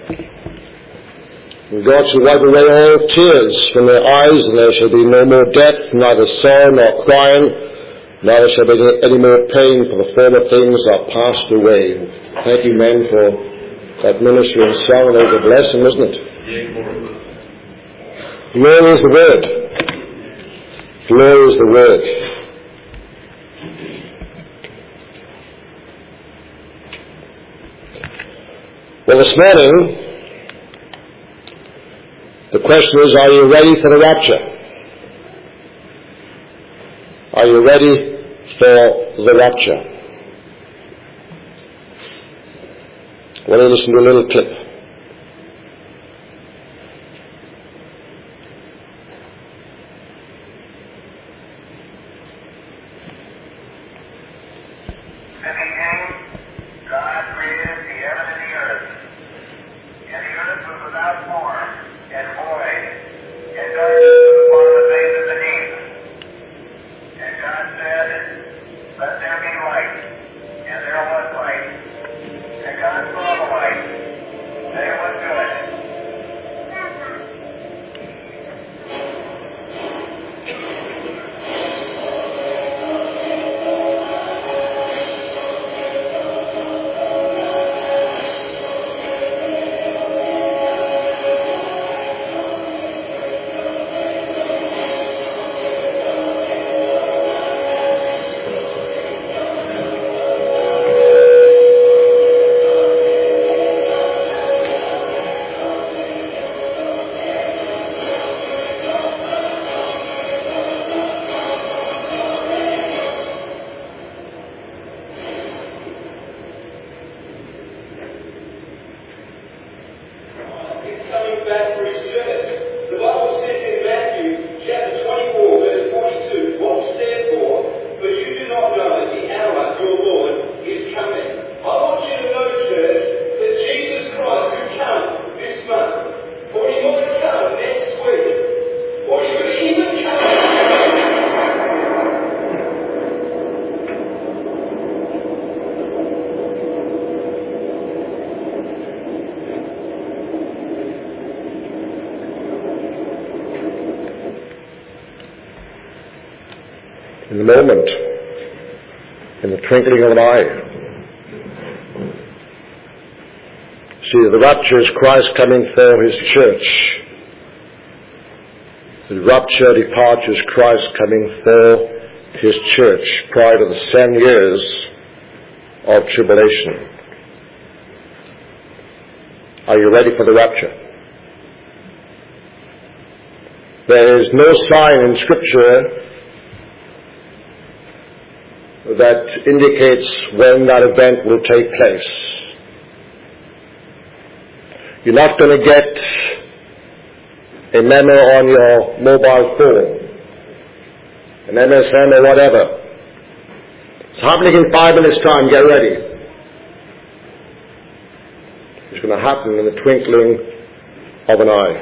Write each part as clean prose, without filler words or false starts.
And God shall wipe away all tears from their eyes, and there shall be no more death, neither sorrow nor crying, neither shall be any more pain, for the former things are passed away. Thank you, men, for that ministry and song. There's a blessing, isn't it? Glory is the word. Glory is the word. Well, this morning, the question is, are you ready for the rapture? Are you ready for the rapture? I want to listen to a little clip. In a moment, in the twinkling of an eye. See, the rapture is Christ coming for his church. The rapture departure is Christ coming for his church prior to the 7 years of tribulation. Are you ready for the rapture? There is no sign in Scripture that indicates when that event will take place. You're not going to get a memo on your mobile phone, an MSN or whatever. It's happening in 5 minutes' time, get ready. It's going to happen in the twinkling of an eye.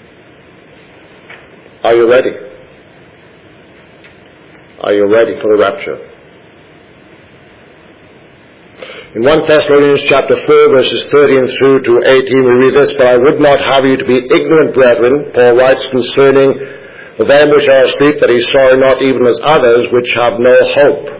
Are you ready? Are you ready for the rapture? In 1 Thessalonians chapter 4, verses 13 through to 18, we read this, "But I would not have you to be ignorant, brethren," Paul writes, "concerning them which are asleep, that ye sorrow not even as others which have no hope.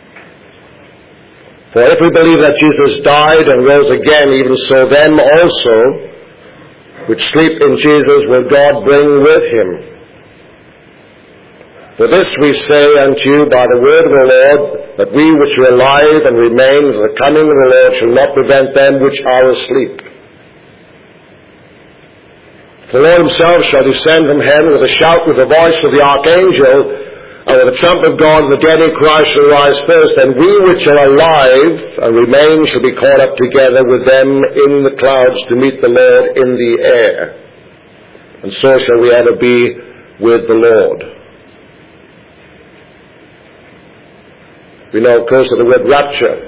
For if we believe that Jesus died and rose again, even so them also which sleep in Jesus will God bring with him. For this we say unto you by the word of the Lord, that we which are alive and remain until the coming of the Lord shall not prevent them which are asleep. The Lord himself shall descend from heaven with a shout, with the voice of the archangel, and with the trump of God, and the dead in Christ shall rise first. And we which are alive and remain shall be caught up together with them in the clouds to meet the Lord in the air. And so shall we ever be with the Lord." We know, of course, that the word rapture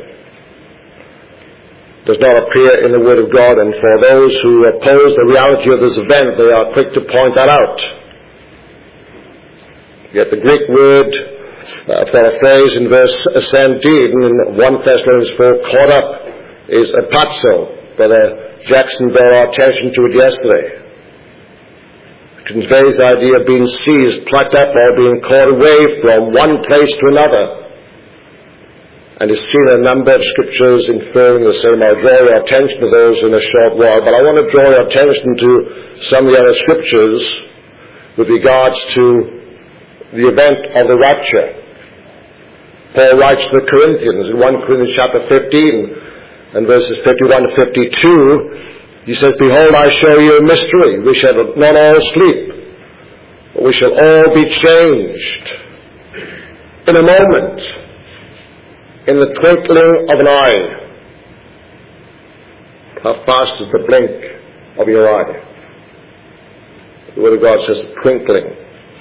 does not appear in the Word of God, and for those who oppose the reality of this event, they are quick to point that out. Yet the Greek word for a phrase in verse 17 in 1 Thessalonians 4, caught up, is apazo. Brother Jackson brought our attention to it yesterday. It conveys the idea of being seized, plucked up, or being caught away from one place to another. And it's seen a number of scriptures inferring the same. I'll draw your attention to those in a short while, but I want to draw your attention to some of the other scriptures with regards to the event of the rapture. Paul writes to the Corinthians in 1 Corinthians chapter 15 and verses 51 to 52, he says, "Behold, I show you a mystery. We shall not all sleep, but we shall all be changed in a moment, in the twinkling of an eye." How fast is the blink of your eye? The Word of God says twinkling.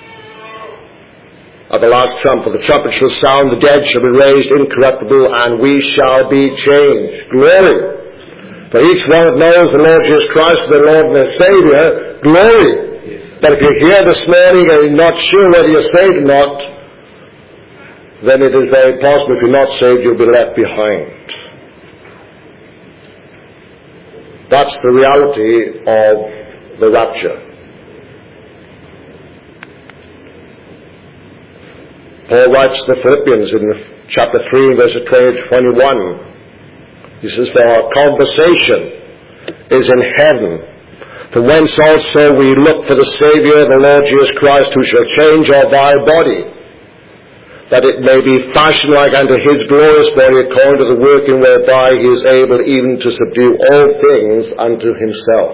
At the last trump, for the trumpet shall sound, the dead shall be raised incorruptible, and we shall be changed. Glory. For each one that knows the Lord Jesus Christ, their Lord and their Savior, glory. Yes. But if you're here this morning and you're not sure whether you're saved or not, then it is very possible if you're not saved, you'll be left behind. That's the reality of the rapture. Paul writes to the Philippians in chapter 3, verses 20 to 21. He says, "For our conversation is in heaven, from whence also we look for the Savior, the Lord Jesus Christ, who shall change our vile body, that it may be fashioned like unto his glorious body, according to the working whereby he is able even to subdue all things unto himself."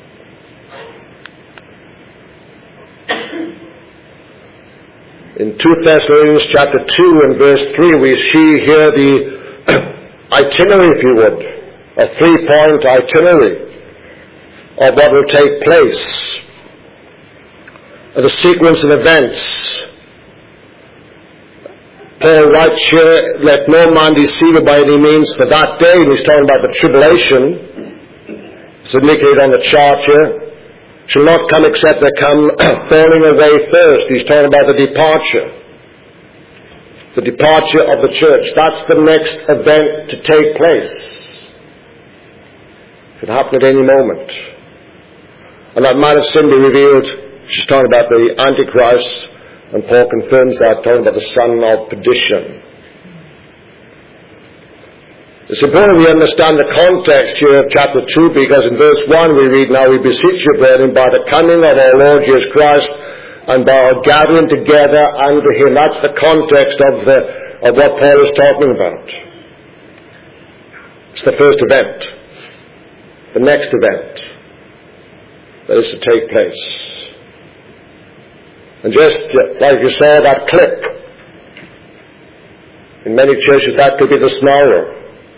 In 2 Thessalonians chapter 2 and verse 3, we see here the itinerary, if you would, a 3-point itinerary of what will take place, the sequence of events. Paul writes here, "Let no man deceive you by any means, for that day," and he's talking about the tribulation, it's indicated on the chart here, "shall not come except there come falling away first." He's talking about the departure of the church. That's the next event to take place. It could happen at any moment. And that might have soon be revealed. She's talking about the Antichrist, and Paul confirms that, talking about the son of perdition. It's important we understand the context here of chapter 2, because in verse 1 we read, "Now we beseech you, brethren, by the coming of our Lord Jesus Christ, and by our gathering together unto him." That's the context of what Paul is talking about. It's the first event. The next event that is to take place. And just like you saw that clip, in many churches that could be the scenario.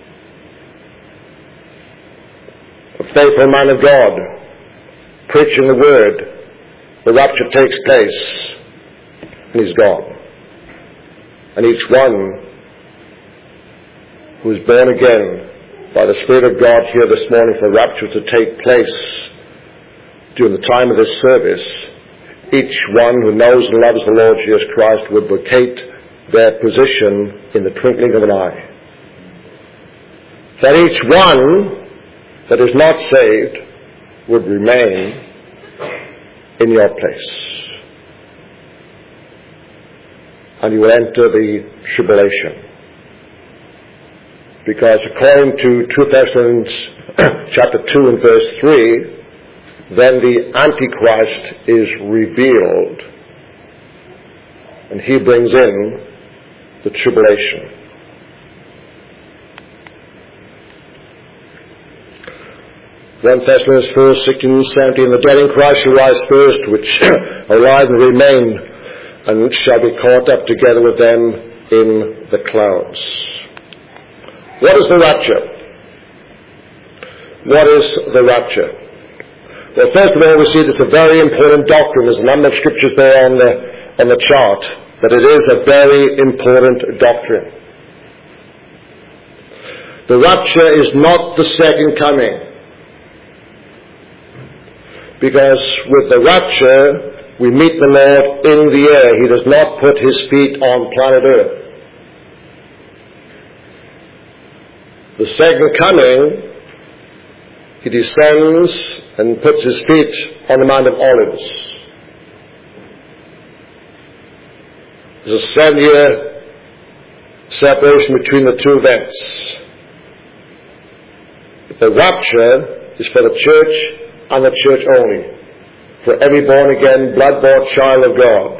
A faithful man of God preaching the word, the rapture takes place, and he's gone. And each one who is born again by the Spirit of God here this morning for the rapture to take place during the time of this service, each one who knows and loves the Lord Jesus Christ would vacate their position in the twinkling of an eye. That each one that is not saved would remain in your place. And you will enter the tribulation. Because according to 2 Thessalonians chapter 2 and verse 3, then the Antichrist is revealed, and he brings in the tribulation. One Thessalonians 4, 16 and 17, "The dead in Christ shall rise first, which are alive and remain, and which shall be caught up together with them in the clouds." What is the rapture? What is the rapture? Well, first of all, we see this is a very important doctrine. There's a number of scriptures there on the chart, but it is a very important doctrine. The rapture is not the second coming. Because with the rapture, we meet the Lord in the air. He does not put his feet on planet Earth. The second coming he descends and puts his feet on the Mount of Olives. There's a 7-year separation between the two events. The rapture is for the church and the church only, for every born-again, blood-bought child of God.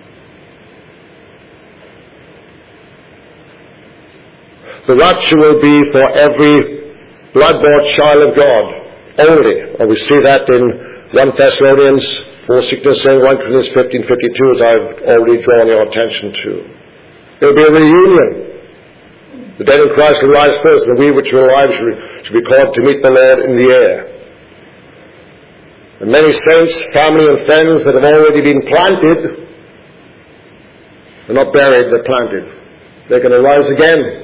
The rapture will be for every blood-bought child of God only. And we see that in 1 Thessalonians 4:16 and 1 Corinthians 15:52, as I've already drawn your attention to. There will be a reunion. The dead in Christ will rise first, and we which are alive shall be called to meet the Lord in the air. And many saints, family and friends that have already been planted, they're not buried, they're planted. They're going to rise again.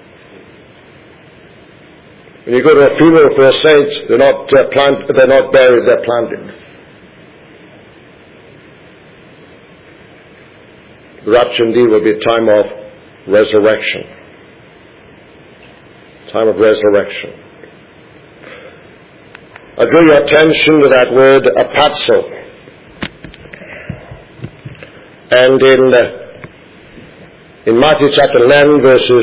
When you go to a funeral for a saint, they're not buried, they're planted. The rapture indeed will be a time of resurrection. Time of resurrection. I draw your attention to that word, apazo. And in Matthew chapter 11,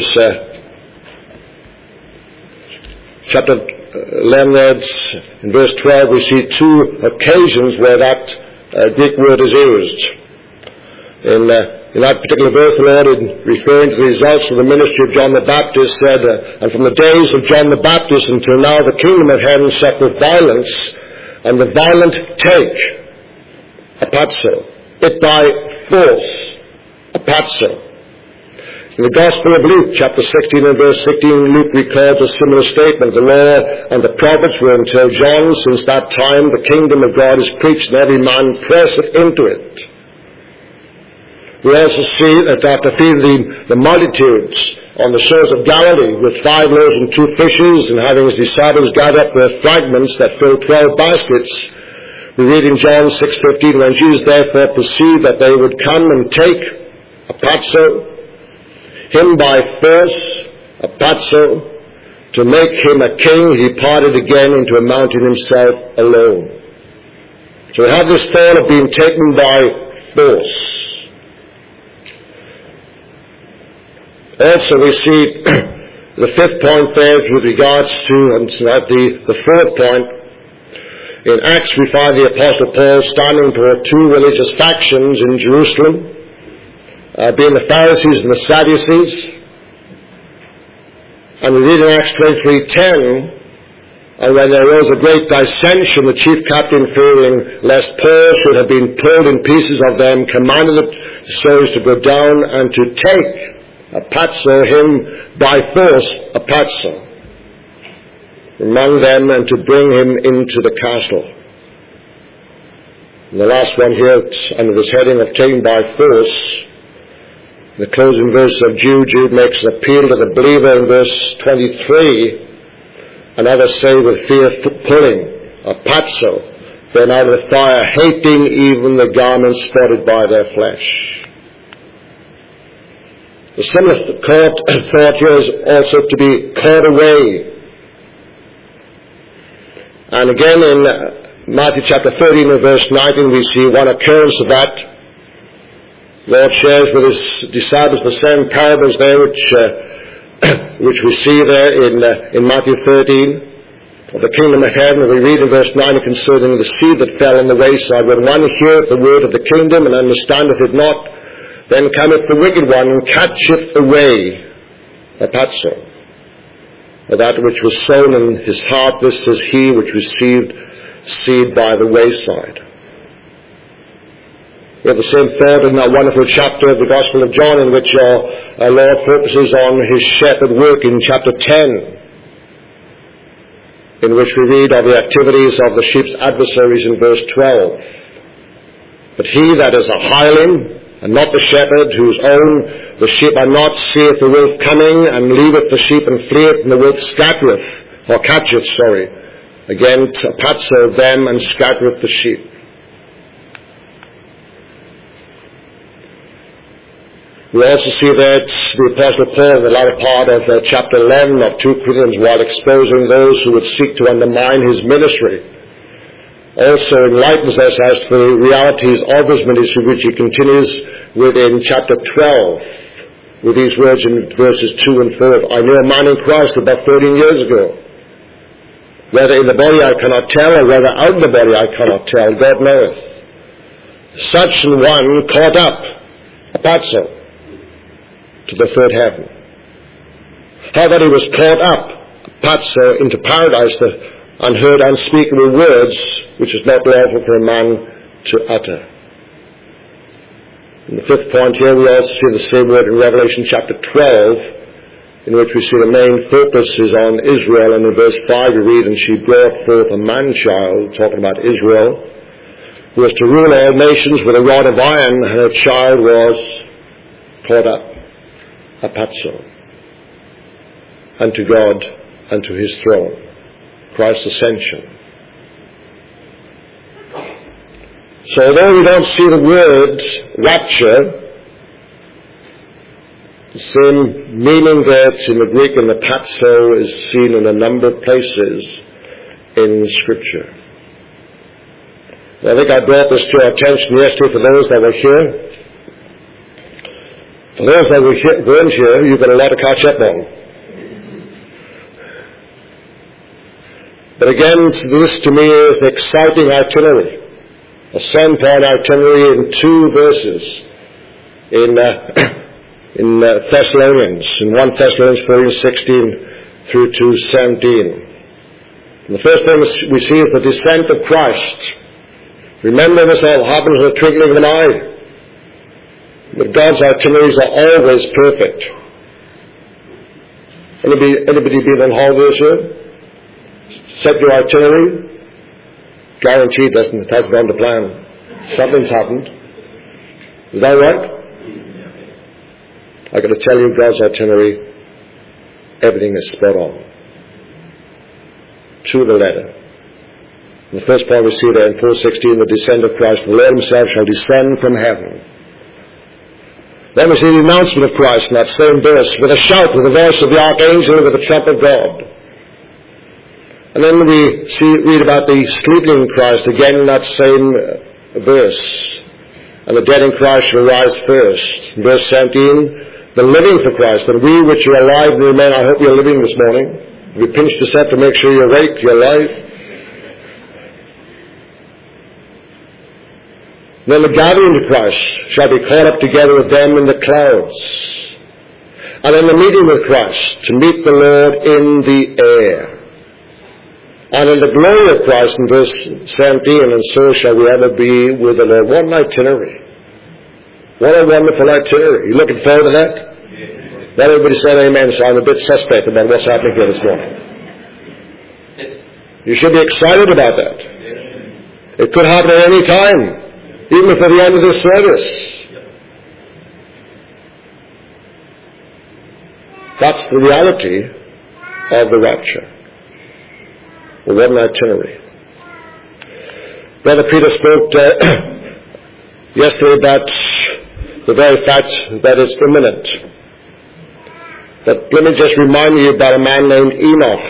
chapter 11, in verse 12, we see two occasions where that Greek word is used. In that particular verse, the Lord, in referring to the results of the ministry of John the Baptist, said, and from the days of John the Baptist until now, the kingdom of heaven suffereth violence, and the violent take, apazo, it by force, apazo. In the Gospel of Luke, chapter 16 and verse 16, Luke records a similar statement. The law and the prophets were until John. Since that time, the kingdom of God is preached, and every man presseth into it. We also see that after feeding the multitudes on the shores of Galilee with 5 loaves and 2 fishes, and having his disciples gather up their fragments that filled 12 baskets, we read in John 6:15, when Jesus therefore perceived that they would come and take apazo, him by force, apazo, to make him a king, he parted again into a mountain himself alone. So we have this thought of being taken by force. Also we see the 5th point there with regards to, and the 4th point. In Acts we find the Apostle Paul standing for 2 religious factions in Jerusalem, being the Pharisees and the Sadducees. And we read in Acts 23:10, and when there arose a great dissension, the chief captain, fearing lest Paul should have been pulled in pieces of them, commanded the soldiers to go down and to take apazo, him by force, apazo, among them, and to bring him into the castle. And the last one here, under this heading of taken by force, the closing verse of Jude makes an appeal to the believer in verse 23, and others say with fear pulling, apazo, then out of the fire, hating even the garments spotted by their flesh. The similar thought here is also to be caught away. And again in Matthew chapter 13 and verse 19 we see one occurrence of that. Lord shares with his disciples the same parables there which we see there in Matthew 13 of the kingdom of heaven. And we read in verse 9 concerning the seed that fell on the wayside, when one heareth the word of the kingdom and understandeth it not, then cometh the wicked one and catcheth away, apazo, that which was sown in his heart. This is he which received seed by the wayside. We have the same thought in that wonderful chapter of the Gospel of John, in which our Lord focuses on his shepherd work in chapter 10, in which we read of the activities of the sheep's adversaries in verse 12. But he that is a hireling, and not the shepherd, whose own the sheep are not, seeth the wolf coming, and leaveth the sheep and fleeth, and the wolf catcheth, again, apazo them, and scattereth the sheep. We also see that the Apostle Paul in the latter part of chapter 11 of 2 Corinthians, while exposing those who would seek to undermine his ministry, also enlightens us as to the realities of his ministry, which he continues within chapter 12, with these words in verses 2 and 4. I knew a man in Christ about 13 years ago. Whether in the body I cannot tell, or whether out of the body I cannot tell, God knoweth. Such an one caught up, apazo, to the third heaven. How that he was caught up, apazo, into paradise, and heard unspeakable words, which is not lawful for a man to utter. In the fifth point here, we also see the same word in Revelation chapter 12, in which we see the main focus is on Israel. And in verse 5 we read, and she brought forth a man-child, talking about Israel, who was to rule all nations with a rod of iron, and her child was caught up, apazo, unto God, unto his throne. Christ's ascension. So although we don't see the word rapture, the same meaning that in the Greek and the apazo is seen in a number of places in Scripture. I think I brought this to our attention yesterday for those that were here. For those that weren't here, you've got a lot to catch up on. But again, this to me is an exciting itinerary. A 7-point itinerary in 2 verses in Thessalonians, in 1 Thessalonians 14:16 through to 17. And the first thing we see is the descent of Christ. Remember, this all happens in the twinkling of an eye. But God's itineraries are always perfect. Anybody been on holidays here? Set your itinerary? Guaranteed it hasn't gone to plan. Something's happened. Is that right? I got to tell you, God's itinerary, everything is spot on. To the letter. In the first point we see there in 4:16, the descent of Christ. The Lord himself shall descend from heaven. Then we see the announcement of Christ in that same verse, with a shout, with the voice of the archangel, with the trump of God. And then we read about the sleeping Christ again in that same verse. And the dead in Christ shall rise first. In verse 17, the living for Christ, and we which are alive and remain. I hope you're living this morning. If you pinch yourself to make sure you're awake, you're alive. Then the gathering to Christ shall be caught up together with them in the clouds. And then the meeting with Christ, to meet the Lord in the air. And in the glory of Christ in verse 17, and so shall we ever be with the Lord. What an itinerary. What a wonderful itinerary. You looking forward to that? Not everybody said amen, so I'm a bit suspect about what's happening here this morning. You should be excited about that. It could happen at any time, even before the end of this service. That's the reality of the rapture. Well, what an itinerary. Brother Peter spoke yesterday about the very fact that it's imminent. But let me just remind you about a man named Enoch.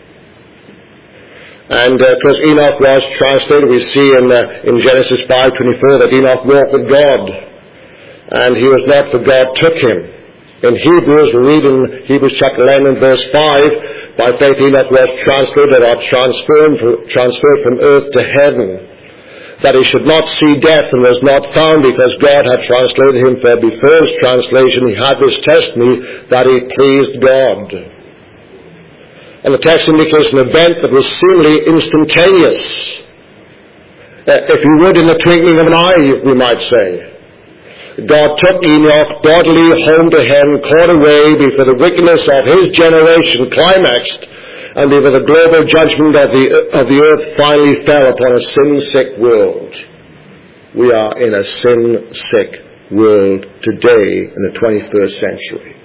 And because Enoch was translated, we see in Genesis 5:24 that Enoch walked with God. And he was not, for God took him. In Hebrews, we read in Hebrews chapter 11 and verse 5, by faith Enoch was translated or transferred from earth to heaven, that he should not see death, and was not found, because God had translated him. For before his translation he had this testimony, that he pleased God. And the text indicates an event that was seemingly instantaneous. If you would, in the twinkling of an eye, we might say. God took Enoch bodily home to heaven, caught away before the wickedness of his generation climaxed, and before the global judgment of the earth finally fell upon a sin-sick world. We are in a sin-sick world today in the 21st century.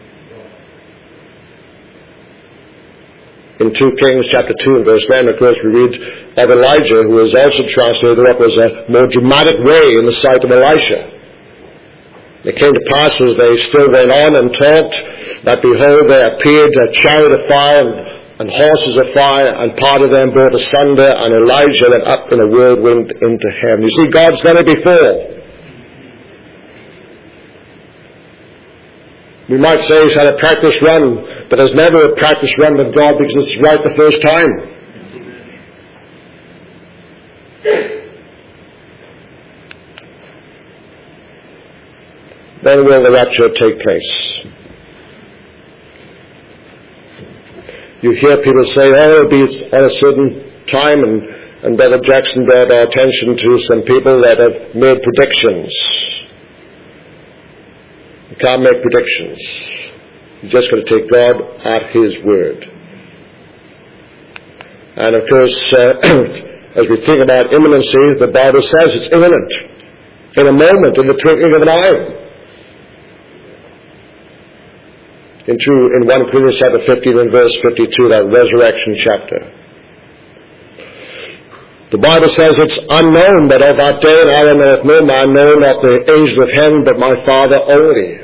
In 2 Kings chapter 2 and verse 9, of course, we read of Elijah, who was also translated what was a more dramatic way in the sight of Elisha. It came to pass as they still went on and talked, that behold, there appeared a chariot of fire and horses of fire, and part of them brought asunder, and Elijah went up in a whirlwind into heaven. You see, God's done it before. We might say he's had a practice run, but there's never a practice run with God because it's right the first time. Then will the rapture take place? You hear people say, oh, it'll be at a certain time, and Brother Jackson brought our attention to some people that have made predictions. You can't make predictions. You've just got to take God at His word. And of course, as we think about imminency, the Bible says it's imminent. In a moment, in the twinkling of an eye. In 1 Corinthians chapter 15 and verse 52, that resurrection chapter. The Bible says it's unknown, but of that day and hour knoweth no man, no, not the angels of heaven, but my Father only.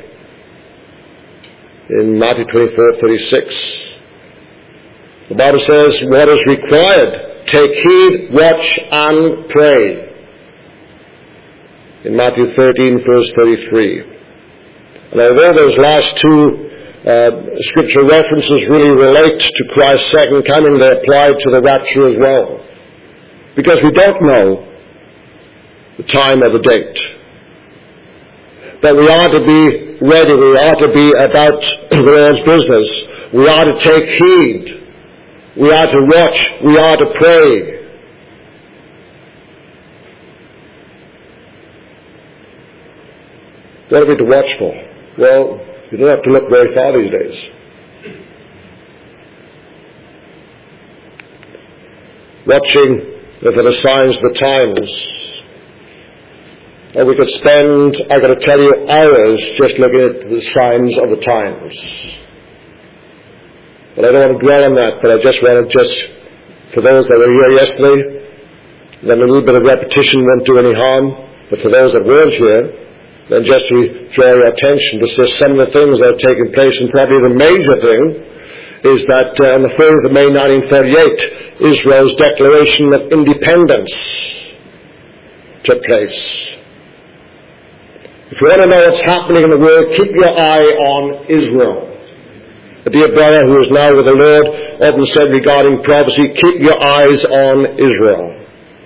In Matthew 24:36. The Bible says, what is required? Take heed, watch, and pray. In Matthew 13, verse 33. And although those last two scripture references really relate to Christ's second coming, they apply to the rapture as well. Because we don't know the time or the date. But we are to be ready. We are to be about the Lord's business. We are to take heed. We are to watch. We are to pray. What are we to watch for? Well, you don't have to look very far these days. Watching for the signs of the times. And we could spend, I've got to tell you, hours just looking at the signs of the times. But I don't want to dwell on that, but I just want to for those that were here yesterday, then a little bit of repetition won't do any harm, but for those that weren't here, then just to draw your attention to some of the things that have taken place, and probably the major thing is that on the 3rd of May 1938, Israel's declaration of independence took place. If you want to know what's happening in the world, keep your eye on Israel. A dear brother who is now with the Lord often said regarding prophecy, keep your eyes on Israel.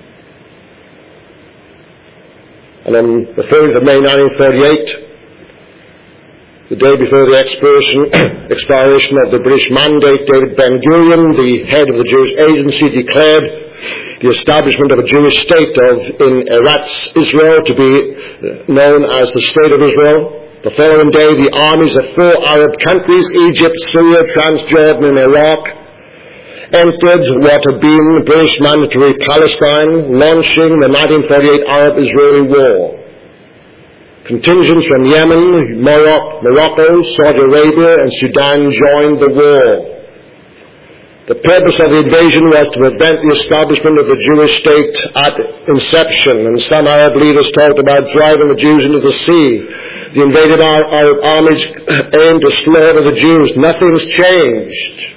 And on the 3rd of May 1938, the day before the expiration of the British mandate, David Ben-Gurion, the head of the Jewish Agency, declared the establishment of a Jewish state in Eretz Israel to be known as the State of Israel. The following day, the armies of 4 Arab countries, Egypt, Syria, Transjordan, and Iraq, entered what had been British mandatory Palestine, launching the 1948 Arab-Israeli War. Contingents from Yemen, Morocco, Saudi Arabia, and Sudan joined the war. The purpose of the invasion was to prevent the establishment of the Jewish state at inception, and some Arab leaders talked about driving the Jews into the sea. The invaded Arab armies aimed to slaughter the Jews. Nothing's changed.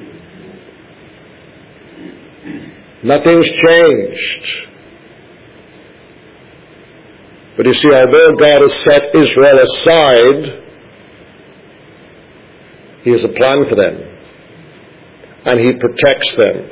Nothing's changed. But you see, although God has set Israel aside, He has a plan for them. And He protects them.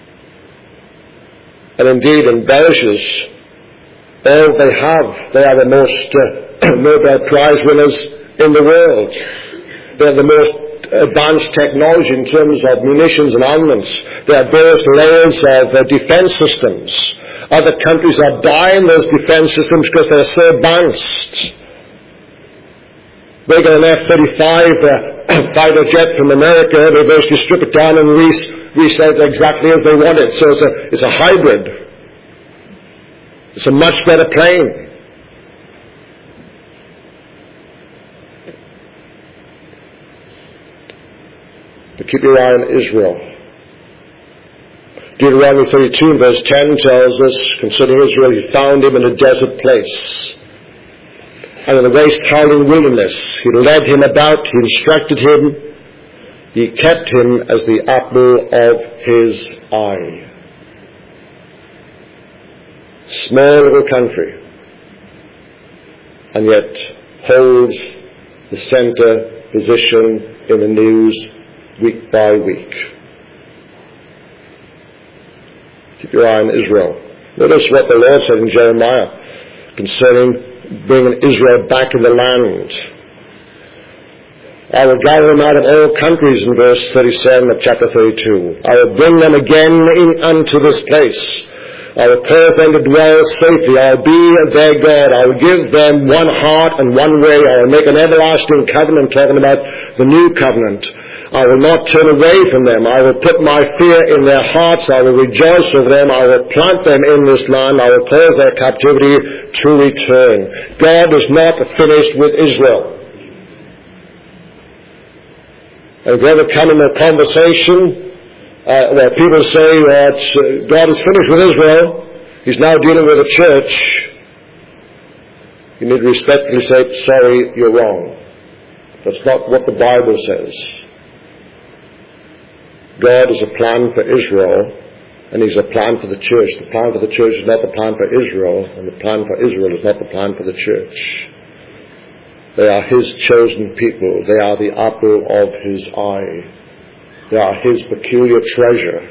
And indeed embellishes all they have. They are the most Nobel Prize winners in the world. They are the most advanced technology in terms of munitions and armaments. They have various layers of defense systems. Other countries are buying those defense systems because they're so advanced. They got an F-35 fighter jet from America. They basically strip it down and reset it exactly as they want it. So it's a hybrid. It's a much better plane. But keep your eye on Israel. Deuteronomy 32 and verse 10 tells us, concerning Israel, He found him in a desert place. and in the waste-howling wilderness. He led him about, he instructed him, he kept him as the apple of his eye. Small little country, and yet holds the center position in the news week by week. Keep your eye on Israel. Notice what the Lord said in Jeremiah concerning bringing Israel back in the land. I will gather them out of all countries, in verse 37 of chapter 32. I will bring them again unto this place. I will cause them to dwell safely. I will be their God. I will give them one heart and one way. I will make an everlasting covenant, talking about the new covenant. I will not turn away from them. I will put my fear in their hearts. I will rejoice over them. I will plant them in this land. I will cause their captivity to return. God is not finished with Israel. Have you ever come in a conversation where people say that God is finished with Israel, He's now dealing with the church? You need to respectfully say, sorry, you're wrong. That's not what the Bible says. God has a plan for Israel, and He's a plan for the church. The plan for the church is not the plan for Israel, and the plan for Israel is not the plan for the church. They are His chosen people. They are the apple of His eye. They are His peculiar treasure.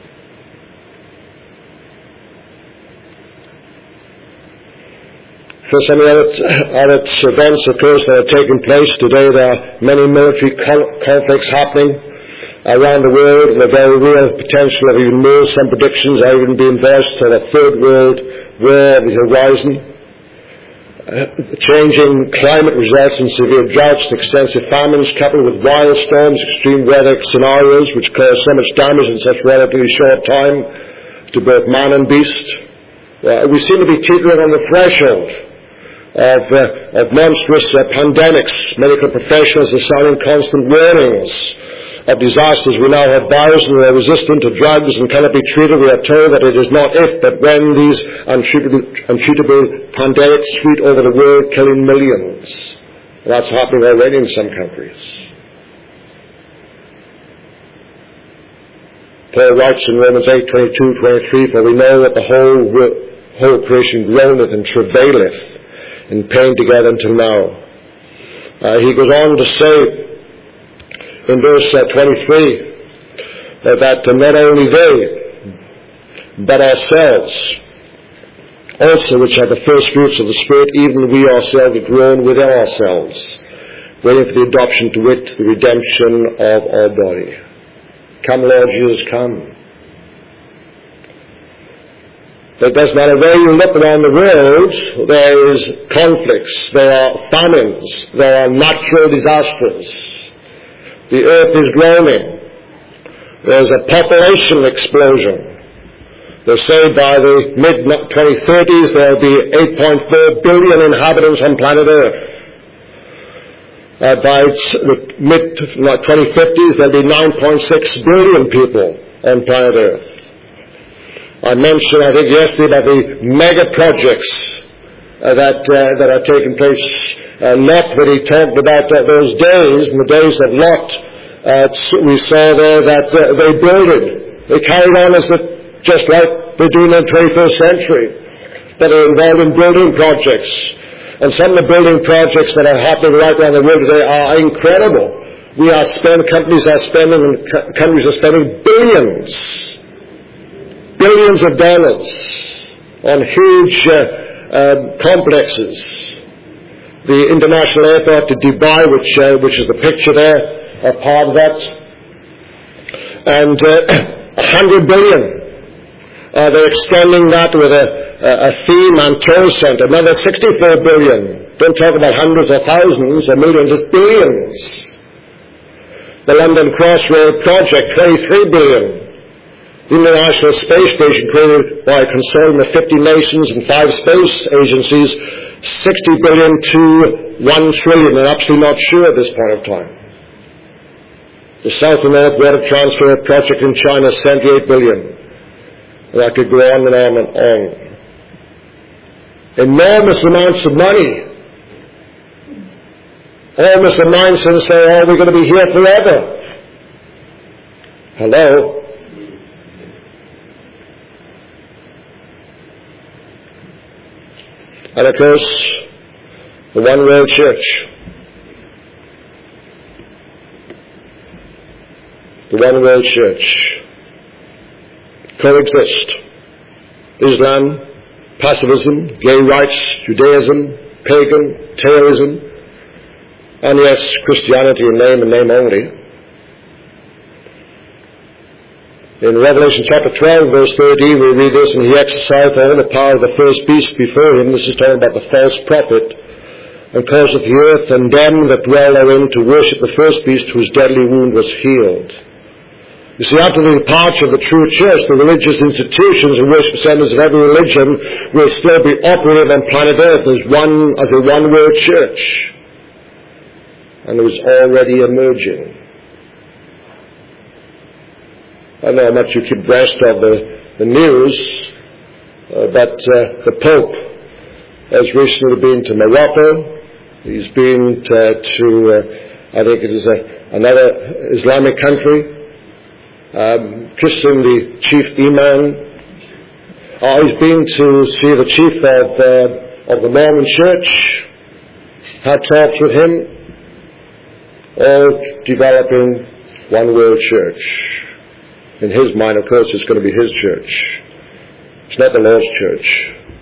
For some other events, of course, that are taking place today, there are many military conflicts happening around the world, and the very real potential of even more. Some predictions are even being voiced for a third world war on the horizon. Changing climate results in severe droughts and extensive famines, coupled with wild storms, extreme weather scenarios which cause so much damage in such relatively short time to both man and beast. We seem to be teetering on the threshold of monstrous pandemics. Medical professionals are sounding constant warnings of disasters. We now have viruses that are resistant to drugs and cannot be treated. We are told that it is not if, but when these untreatable pandemics sweep over the world, killing millions. And that's happening already in some countries. Paul writes in Romans 8:22-23, for we know that the whole creation groaneth and travaileth in pain together until now. He goes on to say, in verse 23, that not only they, but ourselves also, which are the first fruits of the Spirit, even we ourselves groan within ourselves, waiting for the adoption, to wit, the redemption of our body. Come, Lord Jesus, come. It doesn't matter where you look around the world, there is conflicts, there are famines, there are natural disasters. The earth is groaning. There's a population explosion. They say by the mid-2030s there will be 8.4 billion inhabitants on planet Earth. By the mid-2050s there will be 9.6 billion people on planet Earth. I mentioned, I think yesterday, about the mega projects that are taking place. Lot, when he talked about those days, in the days of Lot, we saw there that they builded. They carried on just like they do in the 21st century. But they're involved in building projects. And some of the building projects that are happening right around the world today are incredible. Countries are spending billions of dollars on huge complexes. The international airport to Dubai, which is the picture there, a part of that, and $100 billion. They're extending that with a theme and toll center, another $64 billion. Don't talk about hundreds or thousands or millions, it's billions. The London Crossroad project, $23 billion. The International Space Station, created by a consortium of 50 nations and 5 space agencies, $60 billion to $1 trillion. They're absolutely not sure at this point of time. The South and North Water Transfer project in China, $78 billion. And I could go on and on and on. Enormous amounts of money All miss the mindset and say, oh, we're going to be here forever. Hello? And of course, the one world church. The one world church coexist. Islam, pacifism, gay rights, Judaism, pagan, terrorism, and yes, Christianity in name and name only. In Revelation chapter 12, verse 13, we read this, and he exercised all the power of the first beast before him. This is talking about the false prophet. And causeth the earth and them that dwell therein to worship the first beast whose deadly wound was healed. You see, after the departure of the true church, the religious institutions and worship centers of every religion will still be operative on planet earth as a one-world church. And it was already emerging. I don't know how much you keep abreast of the news, but the Pope has recently been to Morocco. He's been to I think it is another Islamic country. Christian, the chief imam, he's been to see the chief of the Mormon church, had talks with him, all developing one world church. In his mind, of course, it's going to be his church. It's not the Lord's church.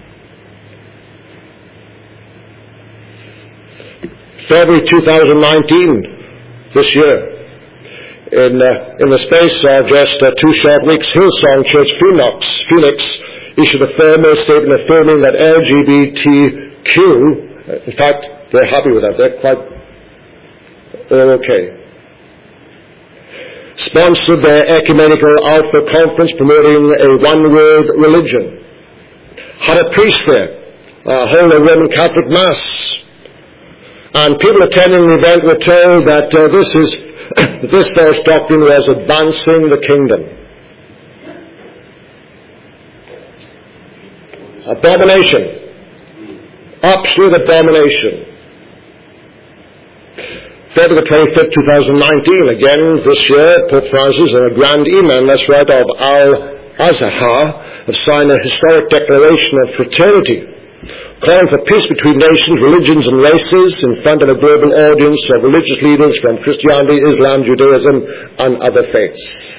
February 2019, this year, in the space of just 2 short weeks, Hillsong Church Phoenix issued a formal statement affirming that LGBTQ, in fact, they're happy with that. They're okay. Sponsored their ecumenical Alpha conference promoting a one-world religion. Had a priest there, hold a Roman Catholic Mass. And people attending the event were told that this false doctrine was advancing the kingdom. Abomination. Absolute abomination. February 25th, 2019, again this year, Pope Francis and a Grand Imam, that's right, of Al-Azhar, have signed a historic declaration of fraternity, calling for peace between nations, religions and races in front of a global audience of religious leaders from Christianity, Islam, Judaism and other faiths.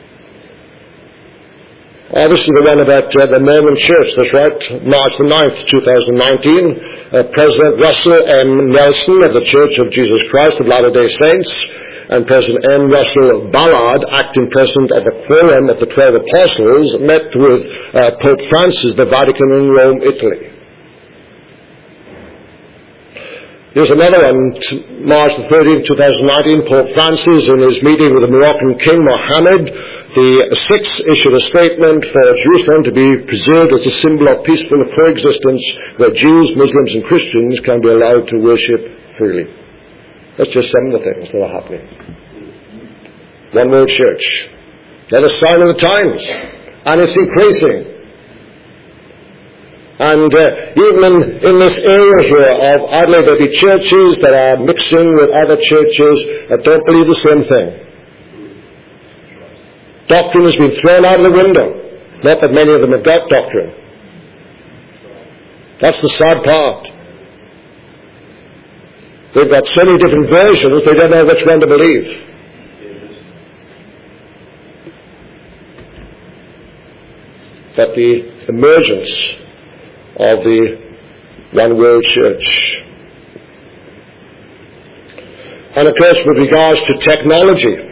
This is the one about the Mormon Church, that's right, March the 9th, 2019. President Russell M. Nelson of the Church of Jesus Christ of Latter-day Saints and President M. Russell Ballard, acting president of the Quorum of the 12 Apostles, met with Pope Francis, the Vatican in Rome, Italy. Here's another one, March the 13th, 2019, Pope Francis, in his meeting with the Moroccan King Mohammed VI, issued a statement for Jerusalem to be preserved as a symbol of peaceful coexistence where Jews, Muslims and Christians can be allowed to worship freely. That's just some of the things that are happening. One world church. They're the sign of the times. And it's increasing. And even in this area here of Adelaide, there'll be churches that are mixing with other churches that don't believe the same thing. Doctrine has been thrown out of the window. Not that many of them have got doctrine. That's the sad part. They've got so many different versions, they don't know which one to believe. But the emergence of the one world church. And of course, with regards to technology,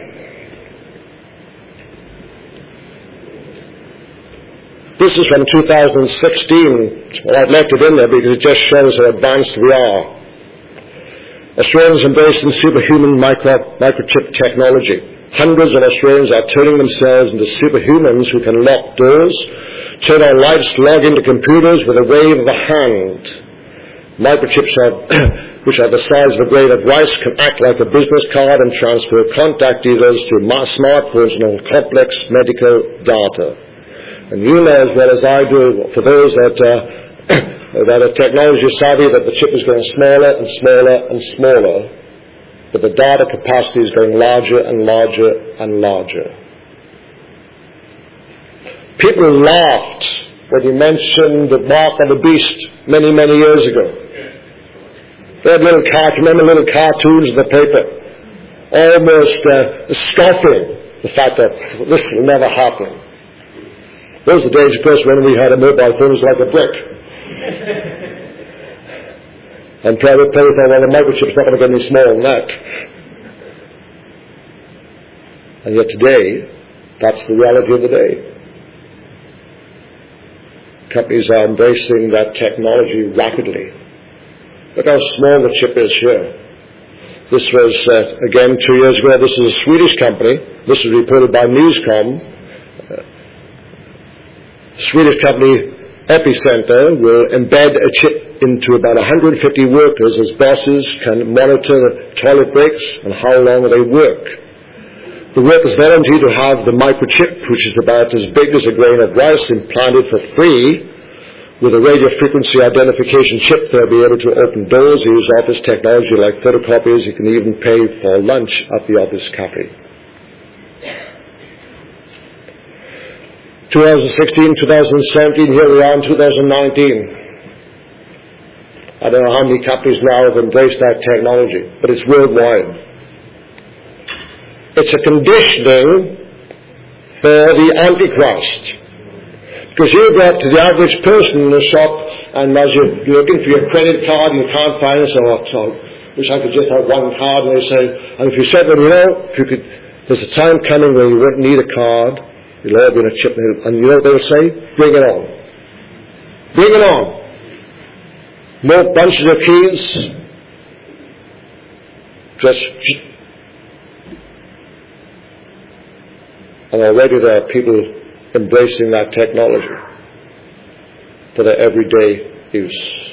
this is from 2016. Well, I've left it in there because it just shows how advanced we are. Australians embracing superhuman microchip technology. Hundreds of Australians are turning themselves into superhumans who can lock doors, turn on lights, log into computers with a wave of a hand. Microchips which are the size of a grain of rice can act like a business card and transfer contact details to smartphones and complex medical data. And you know as well as I do, for those that are technology savvy, that the chip is getting smaller and smaller and smaller but the data capacity is going larger and larger and larger. People laughed when you mentioned the mark of the beast many, many years ago. They had remember little cartoons in the paper, almost scoffing the fact that this will never happen. Those are the days, of course, when we had a mobile phone was like a brick. And private players thought, well, the microchip's not going to get any smaller than that. And yet today, that's the reality of the day. Companies are embracing that technology rapidly. Look how small the chip is here. This was, again, 2 years ago. This is a Swedish company. This was reported by Newscom. Swedish company Epicenter will embed a chip into about 150 workers as bosses can monitor toilet breaks and how long they work. The workers volunteer to have the microchip, which is about as big as a grain of rice, implanted for free. With a radio frequency identification chip, they'll be able to open doors, use office technology like photocopiers. You can even pay for lunch at the office cafe. 2016, 2017, here we are in 2019. I don't know how many companies now have embraced that technology, but it's worldwide. It's a conditioning for the Antichrist. Because you go up to the average person in the shop, and as you're looking for your credit card and you can't find it, so I wish I could just have one card, and they say, and if you said, well, there's a time coming where you won't need a card, you'll all be in a chip, and you know what they'll say? Bring it on. Bring it on. More bunches of keys. Just, and already there are people embracing that technology for their everyday use.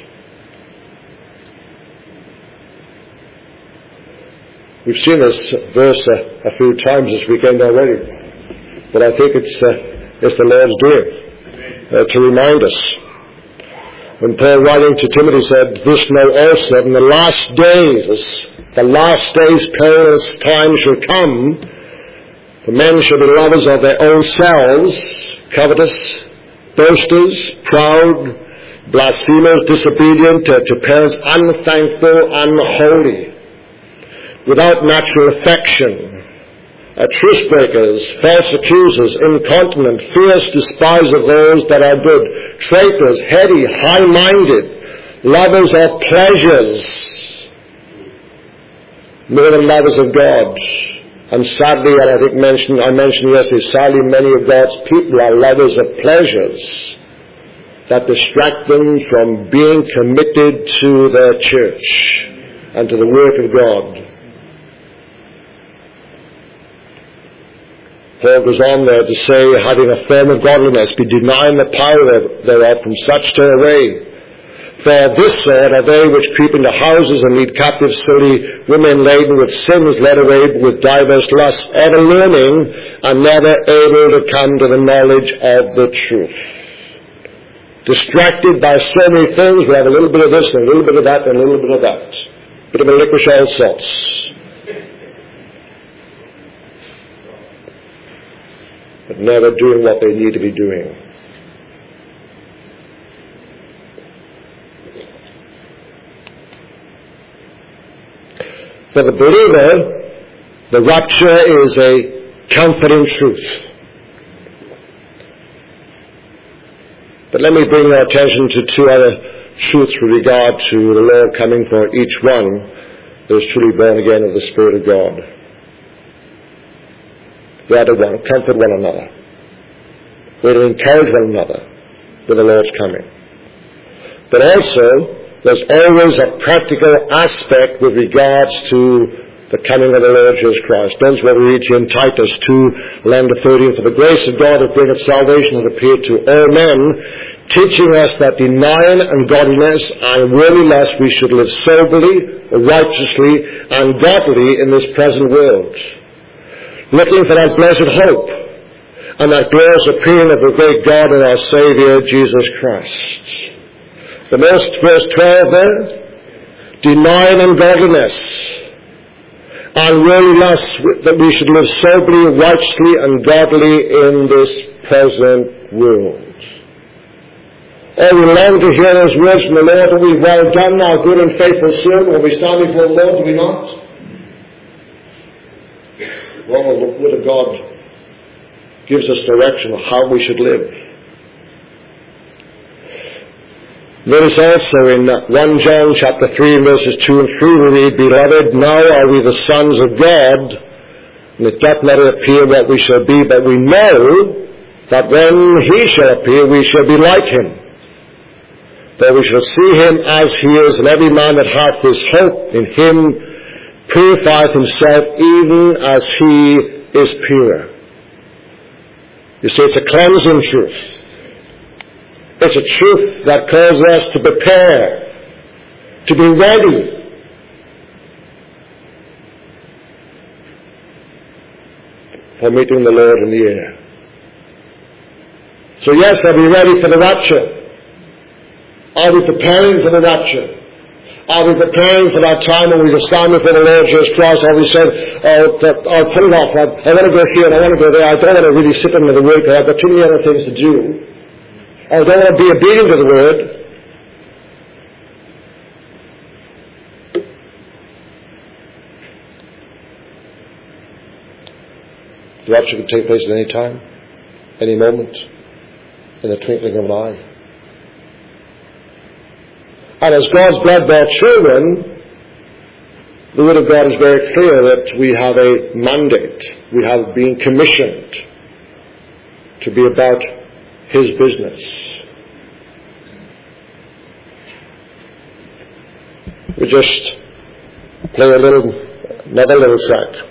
We've seen this verse a few times this weekend already, but I think it's the Lord's doing to remind us. When Paul, writing to Timothy, said, "This know also, that in the last days perilous times shall come. For men shall be lovers of their own selves, covetous, boasters, proud, blasphemers, disobedient to parents, unthankful, unholy, without natural affection, truce breakers, false accusers, incontinent, fierce, despisers of those that are good, traitors, heady, high-minded, lovers of pleasures, more than lovers of God." And sadly, and I think I mentioned yesterday, sadly many of God's people are lovers of pleasures that distract them from being committed to their church and to the work of God. Paul goes on there to say, having a form of godliness, be denying the power thereof, from such turn away. For this sort are they which creep into houses and lead captive silly women laden with sins, led away with divers lusts, ever learning and never able to come to the knowledge of the truth. Distracted by so many things, we have a little bit of this and a little bit of that and a little bit of that. Bit of a licorice all sorts. But never doing what they need to be doing. For the believer, the rapture is a comforting truth. But let me bring your attention to two other truths with regard to the Lord coming for each one that is truly born again of the Spirit of God. We are to comfort one another. We are to encourage one another with the Lord's coming. But also, there's always a practical aspect with regards to the coming of the Lord Jesus Christ. Notice what we read here in Titus 2:11-13. For the grace of God that bringeth salvation has appeared to all men, teaching us that denying ungodliness and worldly lust we should live soberly, righteously, and godly in this present world, looking for that blessed hope and that glorious appearing of the great God and our Saviour Jesus Christ. The verse 12 there, denying ungodliness unruly lusts, that we should live soberly, righteously, and godly in this present world. Oh, we long to hear those words from the Lord, that we well done, our good and faithful servant, when we stand before the Lord, do we not? Well, the Word of God gives us direction of how we should live. Notice also in 1 John chapter 3 verses 2 and 3 we read, Beloved, now are we the sons of God, and it doth not appear what we shall be, but we know that when he shall appear we shall be like him. For we shall see him as he is, and every man that hath this hope in him purifieth himself even as he is pure. You see, it's a cleansing truth. It's a truth that calls us to prepare, to be ready. For meeting the Lord in the air. So yes, are we ready for the rapture? Are we preparing for the rapture? Are we preparing for that time when we stand before the Lord Jesus Christ? Or we said, I'll put it off. I want to go here and I want to go there. I don't want to really sit into the Word because I've got too many other things to do. I don't want to be obedient to the Word. The rapture could take place at any time, any moment, in the twinkling of an eye. And as God's blood-bought children, the Word of God is very clear that we have a mandate. We have been commissioned to be about His business. We just play another little track.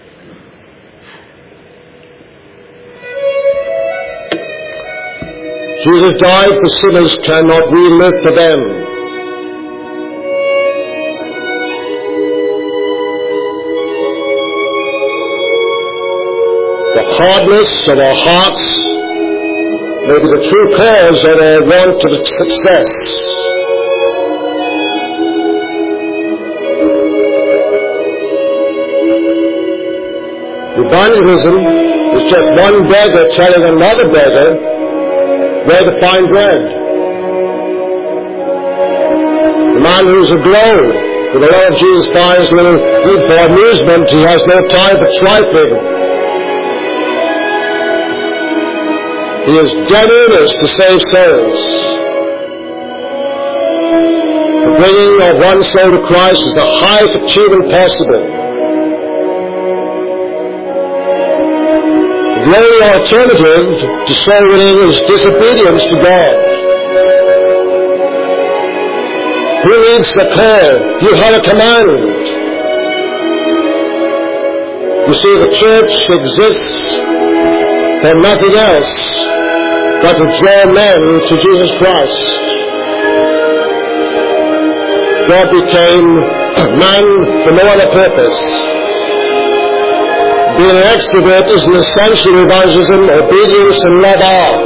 Jesus died for sinners, cannot we live for them? The hardness of our hearts may be the true cause of our want of success. Evangelism is just one beggar telling another beggar where to find bread. The man who's aglow with the love of Jesus finds little need for amusement. He has no time for trifling. He is dead earnest to save souls. The bringing of one soul to Christ is the highest achievement possible. The only alternative to soul winning is disobedience to God. Who needs a call? You have a command. You see, the church exists for nothing else but to draw men to Jesus Christ. God became man for no other purpose. Being an extrovert is an essential in evangelism. Obedience and love are.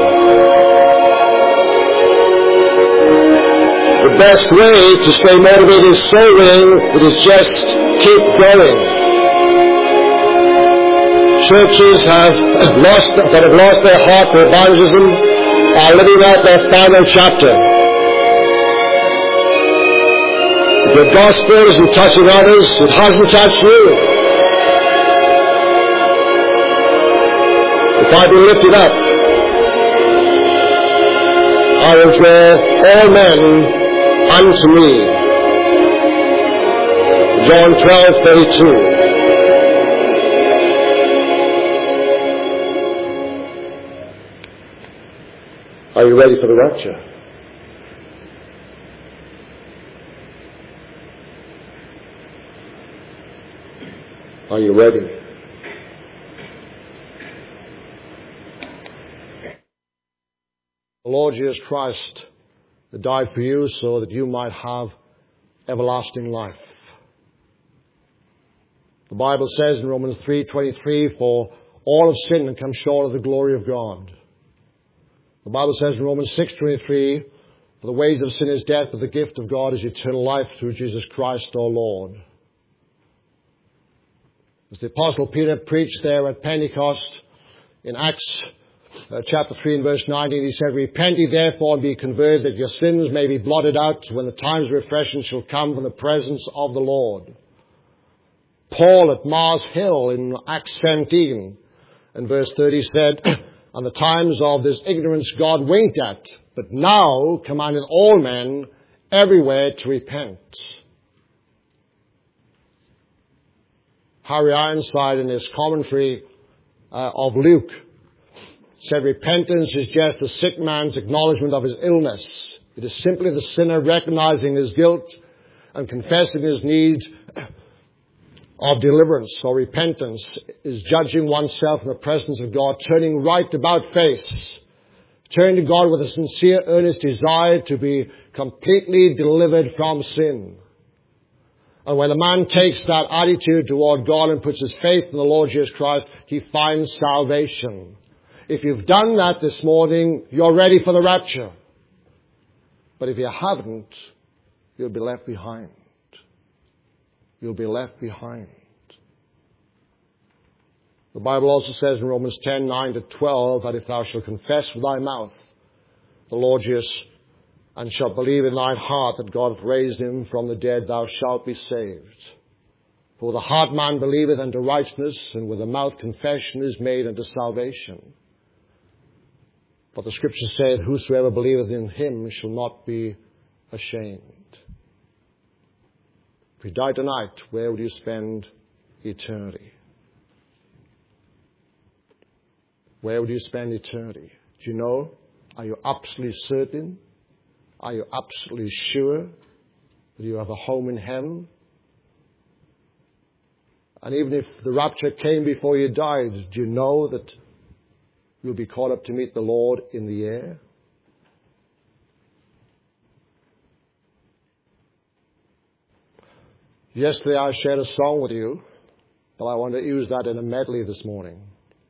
The best way to stay motivated is soul winning. It is just keep going. Churches that have lost their heart for evangelism are living out their final chapter. If your gospel isn't touching others, it hasn't touched you. If I be lifted up, I will draw all men unto me. John 12:32. Are you ready for the rapture? Are you ready? The Lord Jesus Christ died for you so that you might have everlasting life. The Bible says in Romans 3:23, for all have sinned and come short of the glory of God. The Bible says in Romans 6:23, for the wages of sin is death, but the gift of God is eternal life through Jesus Christ our Lord. As the Apostle Peter preached there at Pentecost in Acts chapter 3 and verse 19, he said, "Repent ye therefore and be converted, that your sins may be blotted out when the times of refreshing shall come from the presence of the Lord." Paul at Mars Hill in Acts 17 and verse 30 said, "And the times of this ignorance God winked at, but now commandeth all men everywhere to repent." Harry Ironside in his commentary of Luke said, "Repentance is just a sick man's acknowledgement of his illness. It is simply the sinner recognizing his guilt and confessing his need of deliverance." Or repentance is judging oneself in the presence of God, turning right about face, turning to God with a sincere, earnest desire to be completely delivered from sin. And when a man takes that attitude toward God and puts his faith in the Lord Jesus Christ, he finds salvation. If you've done that this morning, you're ready for the rapture. But if you haven't, you'll be left behind. You'll be left behind. The Bible also says in Romans 10, 9 to 12, that if thou shalt confess with thy mouth the Lord Jesus, and shalt believe in thine heart that God hath raised him from the dead, thou shalt be saved. For with the heart man believeth unto righteousness, and with the mouth confession is made unto salvation. But the Scripture saith, "Whosoever believeth in him shall not be ashamed." If you die tonight, where would you spend eternity? Where would you spend eternity? Do you know? Are you absolutely certain? Are you absolutely sure that you have a home in heaven? And even if the rapture came before you died, do you know that you'll be caught up to meet the Lord in the air? Yesterday I shared a song with you, but I want to use that in a medley this morning.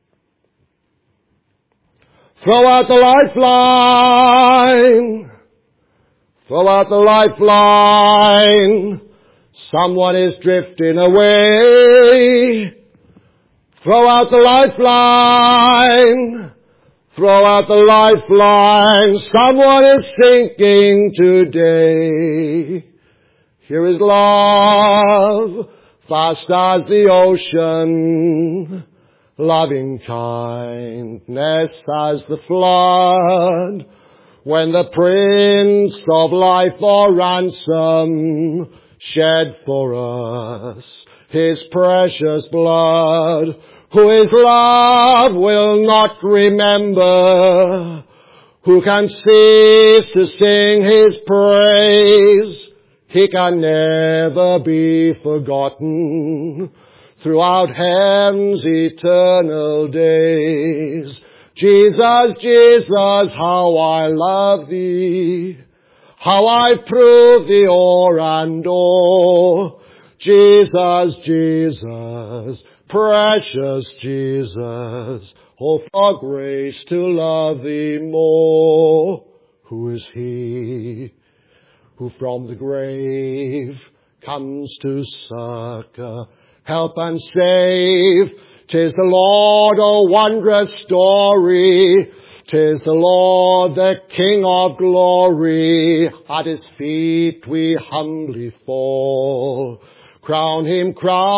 Throw out the lifeline. Throw out the lifeline. Someone is drifting away. Throw out the lifeline. Throw out the lifeline. Someone is sinking today. Here is love, vast as the ocean. Loving kindness as the flood. When the Prince of Life for ransom shed for us his precious blood, who his love will not remember, who can cease to sing his praise, he can never be forgotten throughout heaven's eternal days. Jesus, Jesus, how I love thee, how I prove thee o'er and o'er. Jesus, Jesus, precious Jesus, oh, for grace to love thee more. Who is he who from the grave comes to succor, help and save? 'Tis the Lord, oh wondrous story. 'Tis the Lord, the King of glory. At his feet we humbly fall. Crown him,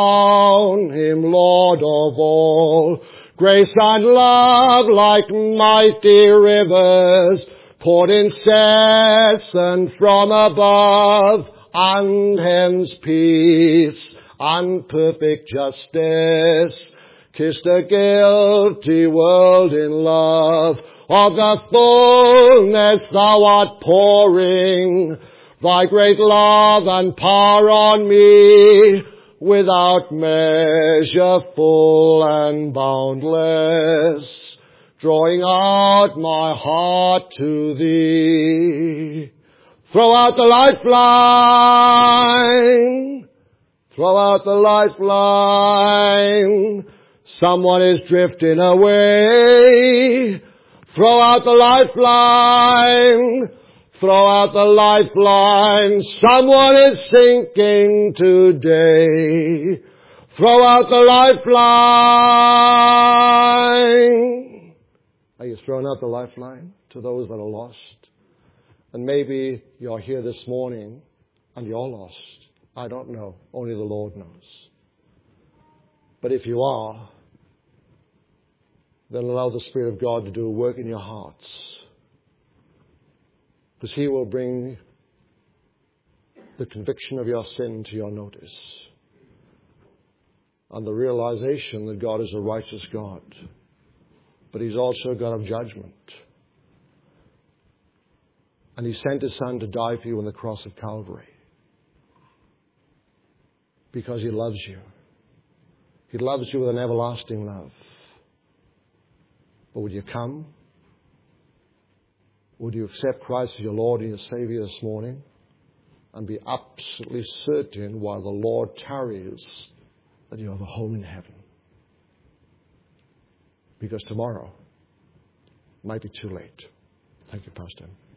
Lord of all. Grace and love like mighty rivers, poured incessant from above, and heaven's peace and perfect justice kissed a guilty world in love. Of the fullness thou art pouring thy great love and power on me, without measure full and boundless, drawing out my heart to thee. Throw out the lifeline. Throw out the lifeline. Someone is drifting away. Throw out the lifeline. Throw out the lifeline. Someone is sinking today. Throw out the lifeline. Are you throwing out the lifeline to those that are lost? And maybe you're here this morning and you're lost. I don't know. Only the Lord knows. But if you are, then allow the Spirit of God to do a work in your hearts. Because He will bring the conviction of your sin to your notice. And the realization that God is a righteous God. But He's also a God of judgment. And He sent His Son to die for you on the cross of Calvary. Because He loves you. He loves you with an everlasting love. But would you come? Would you accept Christ as your Lord and your Savior this morning? And be absolutely certain while the Lord tarries that you have a home in heaven. Because tomorrow might be too late. Thank you, Pastor.